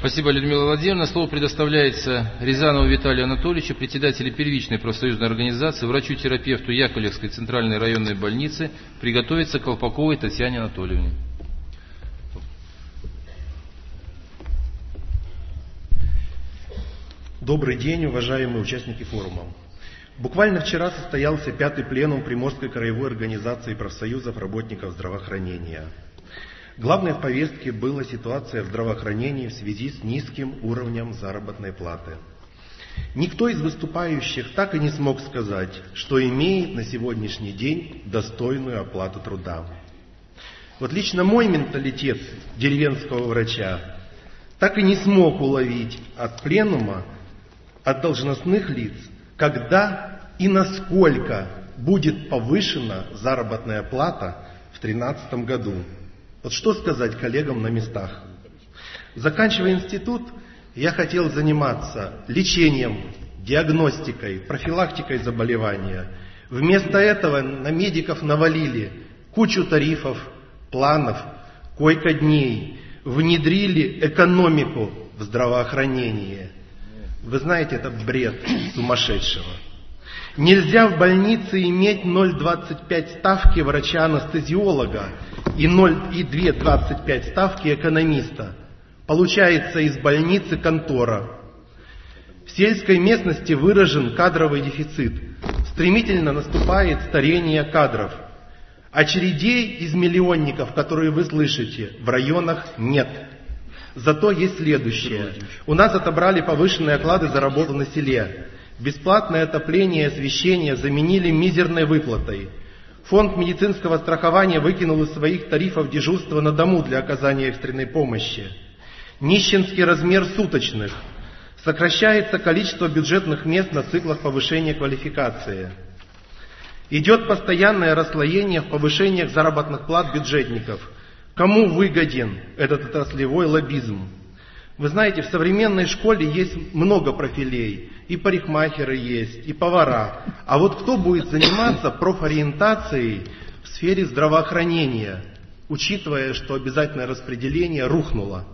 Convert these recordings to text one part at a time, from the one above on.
Спасибо, Людмила Владимировна. Слово предоставляется Рязанову Виталию Анатольевичу, председателю первичной профсоюзной организации, врачу-терапевту Яковлевской центральной районной больницы, приготовиться к Колпаковой Татьяне Анатольевне. Добрый день, уважаемые участники форума. Буквально вчера состоялся 5-й пленум Приморской краевой организации профсоюзов работников здравоохранения. Главной в повестке была ситуация в здравоохранении в связи с низким уровнем заработной платы. Никто из выступающих так и не смог сказать, что имеет на сегодняшний день достойную оплату труда. Вот лично мой менталитет деревенского врача так и не смог уловить от пленума, от должностных лиц, когда и насколько будет повышена заработная плата в 2013 году. Вот что сказать коллегам на местах? Заканчивая институт, я хотел заниматься лечением, диагностикой, профилактикой заболевания. Вместо этого на медиков навалили кучу тарифов, планов, койко-дней, внедрили экономику в здравоохранение. Вы знаете, это бред сумасшедшего. Нельзя в больнице иметь 0,25 ставки врача-анестезиолога и 2,25 ставки экономиста. Получается из больницы контора. В сельской местности выражен кадровый дефицит. Стремительно наступает старение кадров. Очередей из миллионников, которые вы слышите, в районах нет. Зато есть следующее. У нас отобрали повышенные оклады за работу на селе. Бесплатное отопление и освещение заменили мизерной выплатой. Фонд медицинского страхования выкинул из своих тарифов дежурство на дому для оказания экстренной помощи. Нищенский размер суточных. Сокращается количество бюджетных мест на циклах повышения квалификации. Идет постоянное расслоение в повышениях заработных плат бюджетников. Кому выгоден этот отраслевой лоббизм? Вы знаете, в современной школе есть много профилей. И парикмахеры есть, и повара. А вот кто будет заниматься профориентацией в сфере здравоохранения, учитывая, что обязательное распределение рухнуло?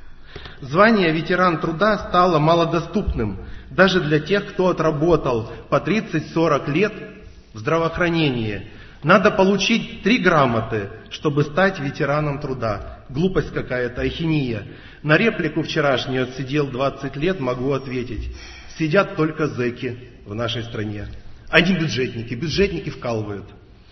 Звание ветеран труда стало малодоступным даже для тех, кто отработал по 30-40 лет в здравоохранении. Надо получить 3 грамоты, чтобы стать ветераном труда. Глупость какая-то, ахинея. На реплику вчерашнюю «отсидел 20 лет» могу ответить. Сидят только зэки в нашей стране, а не бюджетники. Бюджетники вкалывают.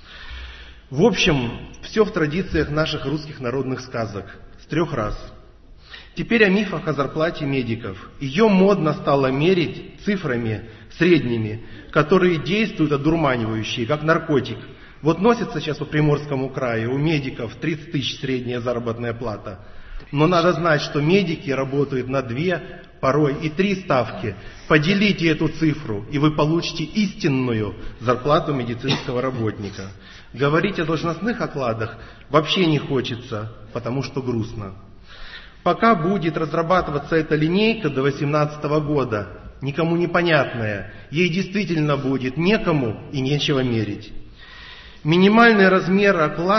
В общем, все в традициях наших русских народных сказок. С 3 раз. Теперь о мифах о зарплате медиков. Ее модно стало мерить цифрами средними, которые действуют одурманивающие, как наркотик. Вот носится сейчас по Приморскому краю, у медиков 30 тысяч средняя заработная плата. Но надо знать, что медики работают на 2, порой и 3 ставки. Поделите эту цифру, и вы получите истинную зарплату медицинского работника. Говорить о должностных окладах вообще не хочется, потому что грустно. Пока будет разрабатываться эта линейка до 2018 года, никому непонятная, ей действительно будет некому и нечего мерить. Минимальный размер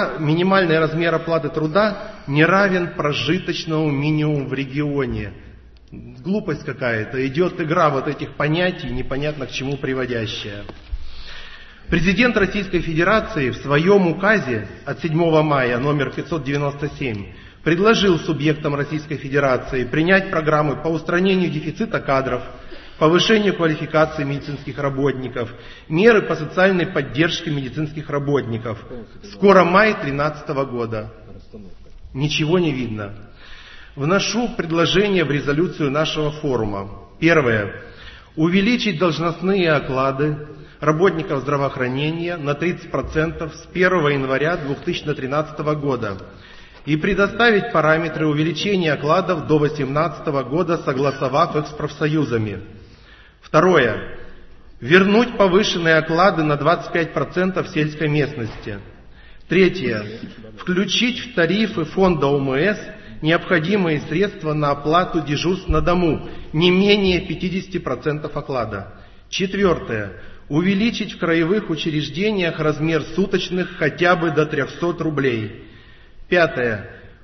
оплаты труда не равен прожиточному минимуму в регионе. Глупость какая-то, идет игра вот этих понятий, непонятно к чему приводящая. Президент Российской Федерации в своем указе от 7 мая номер 597 предложил субъектам Российской Федерации принять программы по устранению дефицита кадров, повышению квалификации медицинских работников, меры по социальной поддержке медицинских работников. Скоро май 2013 года. Ничего не видно. Вношу предложение в резолюцию нашего форума. Первое. Увеличить должностные оклады работников здравоохранения на 30% с 1 января 2013 года и предоставить параметры увеличения окладов до 2018 года, согласовав их с профсоюзами. Второе. Вернуть повышенные оклады на 25% в сельской местности. Третье. Включить в тарифы фонда ОМС необходимые средства на оплату дежурств на дому, не менее 50% оклада. Четвертое. Увеличить в краевых учреждениях размер суточных хотя бы до 300 рублей. Пятое.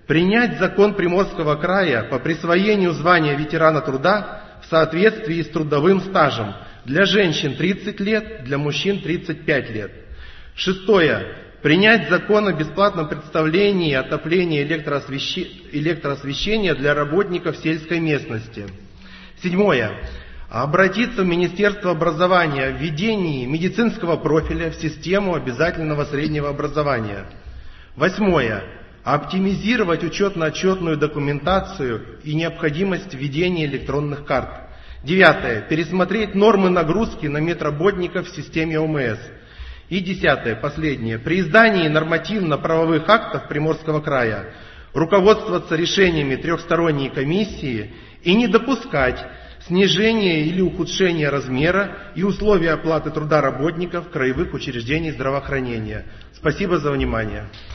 Принять закон Приморского края по присвоению звания ветерана труда в соответствии с трудовым стажем. Для женщин 30 лет, для мужчин 35 лет. 6. Принять закон о бесплатном представлении и отоплении электроосвещения для работников сельской местности. 7. Обратиться в Министерство образования о введении медицинского профиля в систему обязательного среднего образования. 8. Оптимизировать учетно-отчетную документацию и необходимость введения электронных карт. 9. Пересмотреть нормы нагрузки на медработников в системе ОМС. И 10. Последнее. При издании нормативно-правовых актов Приморского края руководствоваться решениями трехсторонней комиссии и не допускать снижения или ухудшения размера и условий оплаты труда работников краевых учреждений здравоохранения. Спасибо за внимание.